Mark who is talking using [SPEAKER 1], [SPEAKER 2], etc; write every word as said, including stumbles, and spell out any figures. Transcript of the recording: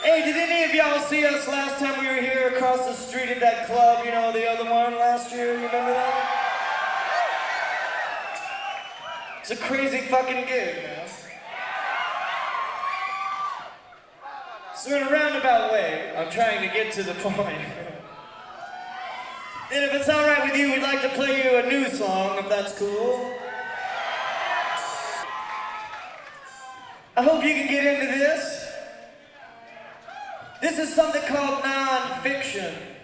[SPEAKER 1] Hey, did any of y'all see us last time we were here across the street at that club, you know, the other one last year? You remember that? It's a crazy fucking gig, man. So in a roundabout way, I'm trying to get to the point. And if it's alright with you, we'd like to play you a new song, if that's cool. I hope you can get into this. This is something called non-fiction.